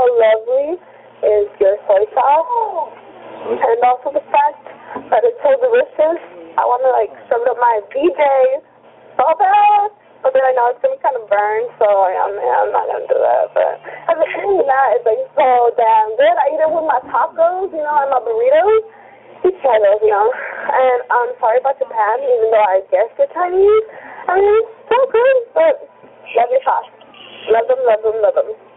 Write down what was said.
lovely is your soy sauce. And also the fact that it's so delicious. I want to, shove it up my BJ's so bad. But then I know it's going to be kind of burned, so I'm not going to do that. But other than that, it's, so damn good. I eat it with my tacos, and my burritos. You try those, And I'm sorry about Japan, even though I guess they're Chinese. I mean, it's so good, but love your sauce. Love them, love them, love them.